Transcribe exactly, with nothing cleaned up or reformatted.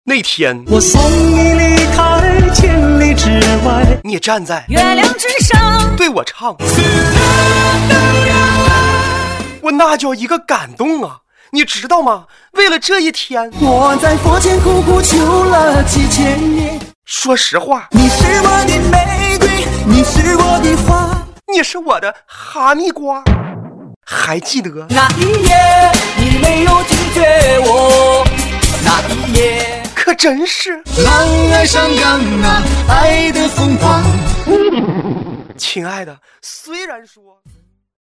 那天我送你离开千里之外， 你站在月亮之上对我唱，我那叫一个感动啊！你知道吗？为了这一天， 我在佛前苦苦求了几千年。 说实话， 你是我的玫瑰，你是我的花， 你是我的哈密瓜。还记得那一夜你没有拒绝我，那一夜可真是浪爱上岗啊，爱的疯狂。 亲爱的，虽然说